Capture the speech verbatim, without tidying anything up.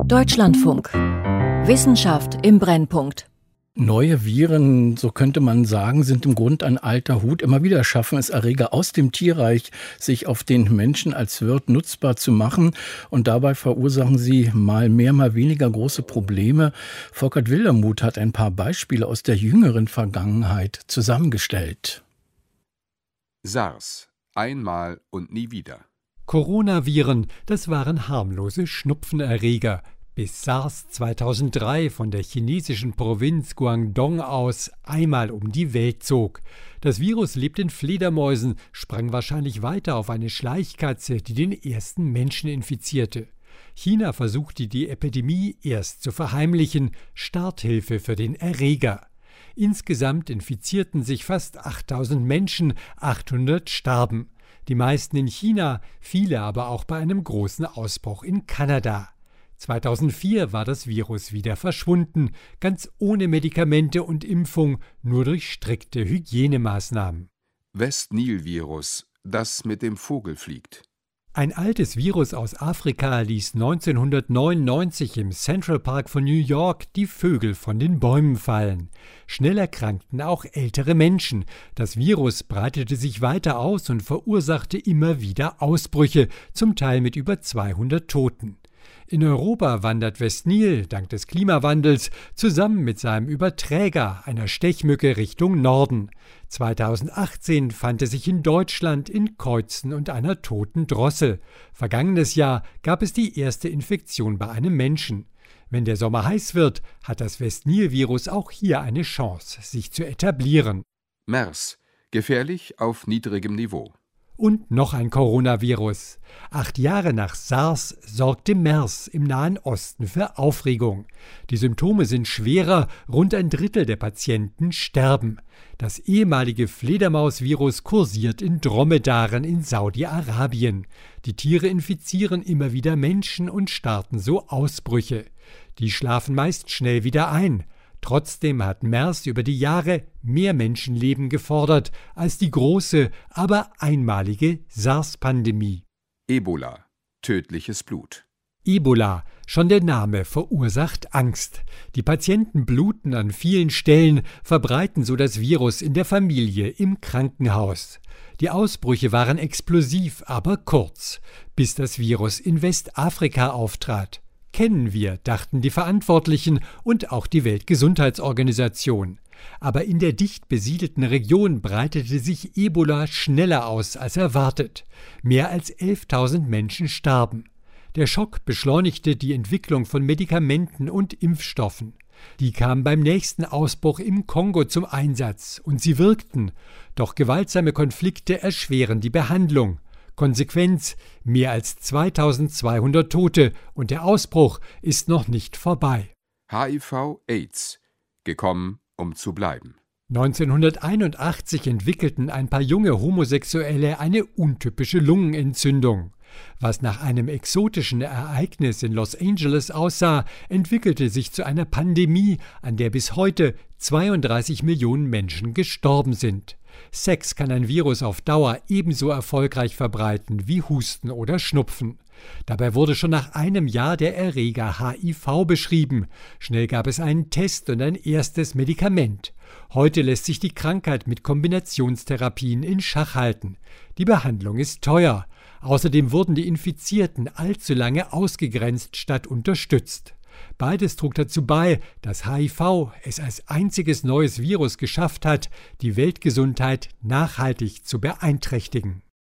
Deutschlandfunk. Wissenschaft im Brennpunkt. Neue Viren, so könnte man sagen, sind im Grund ein alter Hut. Immer wieder schaffen es Erreger aus dem Tierreich, sich auf den Menschen als Wirt nutzbar zu machen. Und dabei verursachen sie mal mehr, mal weniger große Probleme. Volkert Wildermuth hat ein paar Beispiele aus der jüngeren Vergangenheit zusammengestellt. SARS. Einmal und nie wieder. Coronaviren, das waren harmlose Schnupfenerreger, bis SARS zweitausenddrei von der chinesischen Provinz Guangdong aus einmal um die Welt zog. Das Virus lebt in Fledermäusen, sprang wahrscheinlich weiter auf eine Schleichkatze, die den ersten Menschen infizierte. China versuchte die Epidemie erst zu verheimlichen, Starthilfe für den Erreger. Insgesamt infizierten sich fast achttausend Menschen, achthundert starben. Die meisten in China, viele aber auch bei einem großen Ausbruch in Kanada. zweitausendvier war das Virus wieder verschwunden, ganz ohne Medikamente und Impfung, nur durch strikte Hygienemaßnahmen. West-Nil-Virus, das mit dem Vogel fliegt. Ein altes Virus aus Afrika ließ neunzehnhundertneunundneunzig im Central Park von New York die Vögel von den Bäumen fallen. Schnell erkrankten auch ältere Menschen. Das Virus breitete sich weiter aus und verursachte immer wieder Ausbrüche, zum Teil mit über zweihundert Toten. In Europa wandert West-Nil, dank des Klimawandels, zusammen mit seinem Überträger, einer Stechmücke, Richtung Norden. zweitausendachtzehn fand es sich in Deutschland in Keutzen und einer toten Drossel. Vergangenes Jahr gab es die erste Infektion bei einem Menschen. Wenn der Sommer heiß wird, hat das West-Nil-Virus auch hier eine Chance, sich zu etablieren. MERS. Gefährlich auf niedrigem Niveau. Und noch ein Coronavirus. Acht Jahre nach SARS sorgte MERS im Nahen Osten für Aufregung. Die Symptome sind schwerer, rund ein Drittel der Patienten sterben. Das ehemalige Fledermausvirus kursiert in Dromedaren in Saudi-Arabien. Die Tiere infizieren immer wieder Menschen und starten so Ausbrüche. Die schlafen meist schnell wieder ein. Trotzdem hat MERS über die Jahre mehr Menschenleben gefordert als die große, aber einmalige SARS-Pandemie. Ebola. Tödliches Blut. Ebola, schon der Name verursacht Angst. Die Patienten bluten an vielen Stellen, verbreiten so das Virus in der Familie, im Krankenhaus. Die Ausbrüche waren explosiv, aber kurz, bis das Virus in Westafrika auftrat. Kennen wir, dachten die Verantwortlichen und auch die Weltgesundheitsorganisation. Aber in der dicht besiedelten Region breitete sich Ebola schneller aus als erwartet. Mehr als elftausend Menschen starben. Der Schock beschleunigte die Entwicklung von Medikamenten und Impfstoffen. Die kamen beim nächsten Ausbruch im Kongo zum Einsatz und sie wirkten. Doch gewaltsame Konflikte erschweren die Behandlung. Konsequenz: mehr als zweitausendzweihundert Tote und der Ausbruch ist noch nicht vorbei. H I V/AIDS. Gekommen, um zu bleiben. neunzehnhunderteinundachtzig entwickelten ein paar junge Homosexuelle eine untypische Lungenentzündung. Was nach einem exotischen Ereignis in Los Angeles aussah, entwickelte sich zu einer Pandemie, an der bis heute zweiunddreißig Millionen Menschen gestorben sind. Sex kann ein Virus auf Dauer ebenso erfolgreich verbreiten wie Husten oder Schnupfen. Dabei wurde schon nach einem Jahr der Erreger H I V beschrieben. Schnell gab es einen Test und ein erstes Medikament. Heute lässt sich die Krankheit mit Kombinationstherapien in Schach halten. Die Behandlung ist teuer. Außerdem wurden die Infizierten allzu lange ausgegrenzt statt unterstützt. Beides trug dazu bei, dass H I V es als einziges neues Virus geschafft hat, die Weltgesundheit nachhaltig zu beeinträchtigen.